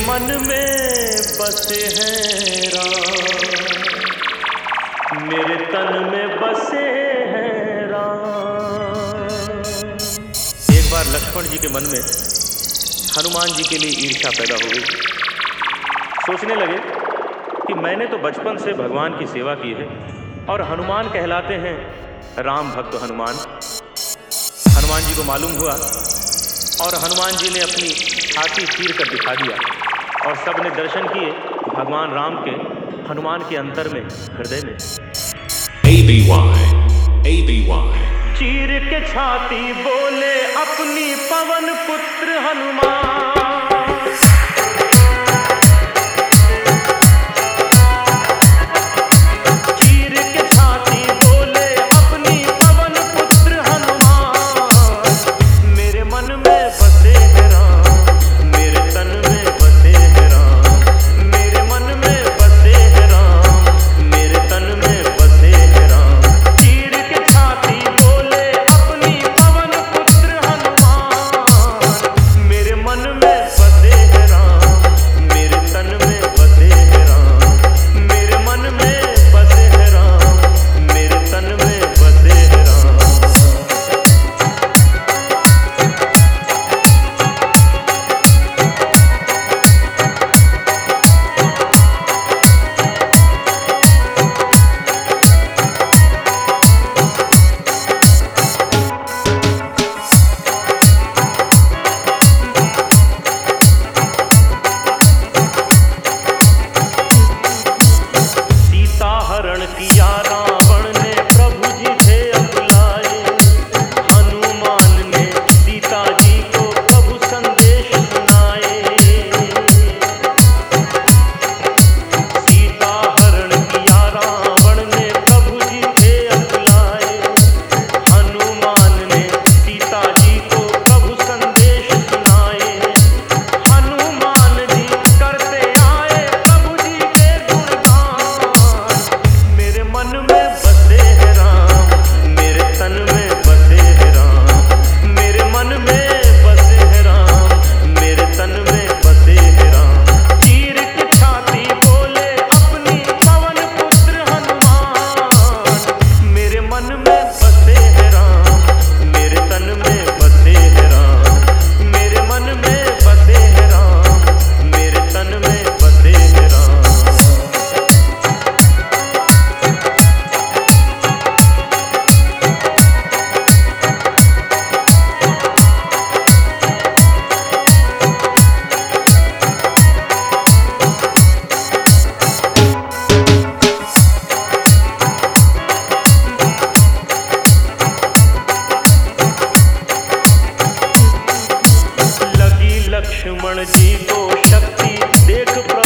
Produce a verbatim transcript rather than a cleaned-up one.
मन में बसे हैं राम, मेरे तन में बसे हैं राम। एक बार लक्ष्मण जी के मन में हनुमान जी के लिए ईर्ष्या पैदा हो गई। सोचने लगे कि मैंने तो बचपन से भगवान की सेवा की है और हनुमान कहलाते हैं राम भक्त हनुमान। हनुमान जी को मालूम हुआ और हनुमान जी ने अपनी छाती चीर कर दिखा दिया और सबने दर्शन किए भगवान राम के हनुमान के अंतर में, हृदय में। A B Y A B Y चीर के छाती बोले अपनी पवन पुत्र हनुमान। लक्ष्मण जी को शक्ति देख